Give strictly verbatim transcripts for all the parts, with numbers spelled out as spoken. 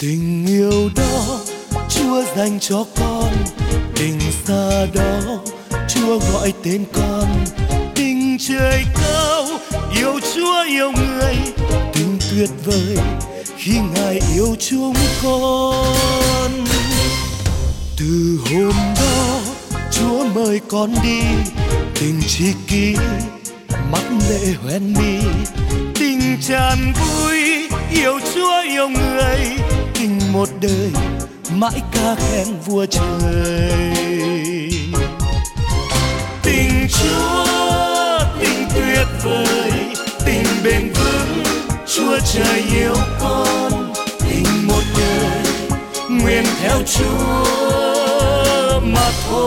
Tình yêu đó Chúa dành cho con, tình xa đó Chúa gọi tên con. Tình trời cao yêu Chúa yêu người, tình tuyệt vời khi Ngài yêu chúng con. Từ hôm đó Chúa mời con đi, tình tri kỷ mắt lệ hoen mi. Tình tràn vui yêu Chúa yêu người, tình một đời mãi ca khen vua trời. Tình Chúa tình tuyệt vời, tình bền vững Chúa trời yêu con. Tình một đời nguyện theo Chúa mà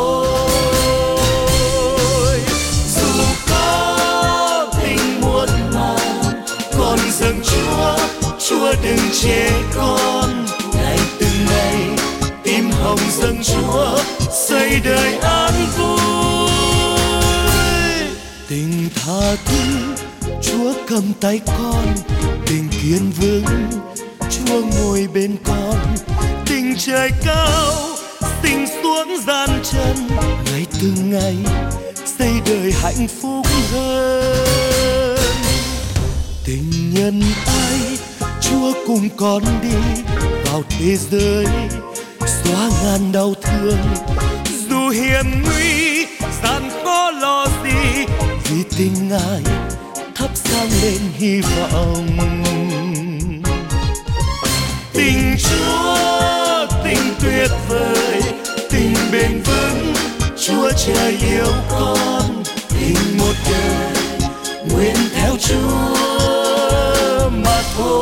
thôi. Dù có tình muôn màu con dâng Chúa, Chúa đừng chê con. Ngày từng ngày tim hồng dâng Chúa, xây đời an vui. Tình tha thứ Chúa cầm tay con, tình kiên vững Chúa ngồi bên con. Tình trời cao tình xuống gian chân, ngày từng ngày xây đời hạnh phúc hơn. Tình nhân ai Chúa cùng con đi vào thế giới, xóa ngàn đau thương. Dù hiểm nguy gian khó lo gì, vì tình Ngài thắp sáng lên hy vọng. Tình Chúa tình tuyệt vời, tình bền vững Chúa trời yêu con. Tình một đời nguyện theo Chúa mà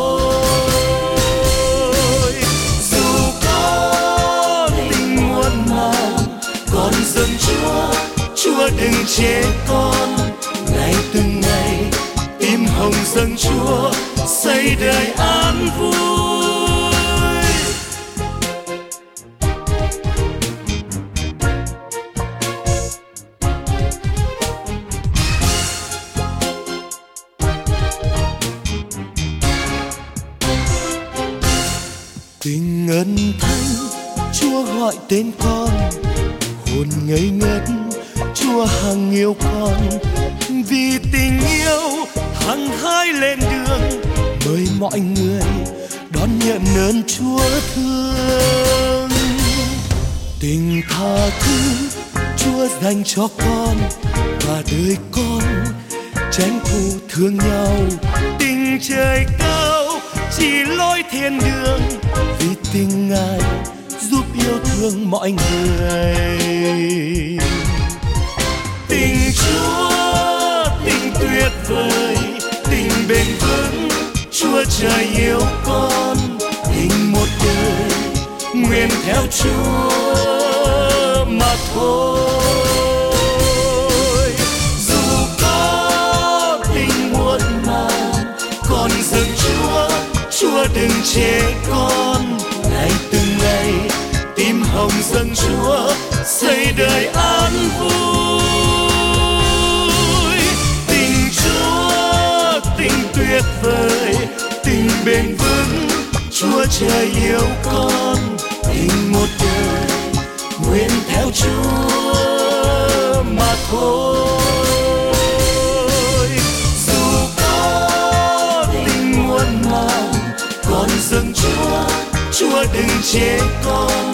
thôi. Dù có tình muôn màu con dâng Chúa, Chúa đừng chê con. Ngày từng ngày tim hồng dâng Chúa, xây đời an vui. Tình ân thánh Chúa gọi tên con, hồn ngây ngất Chúa hằng yêu con. Vì tình yêu hăng hái lên đường, mời mọi người đón nhận ơn Chúa thương. Tình tha thứ Chúa dành cho con, và đời con tránh thù thương nhau. Tình trời cao chỉ lối thiên đường, vì tình Ngài giúp yêu thương mọi người. Tình Chúa tình tuyệt vời, tình bền vững Chúa trời yêu con. Tình một đời nguyện theo Chúa mà thôi. Dù có tình muôn màu con dâng Chúa, Chúa đừng chê con. Ngày từng ngày tim hồng dâng Chúa, xây đời an vui. Tình Chúa tình tuyệt vời, tình bền vững Chúa trời yêu con. Tình một đời nguyện theo Chúa mà thôi. Dù có tình muôn màu con dâng Chúa, Chúa đừng chê con.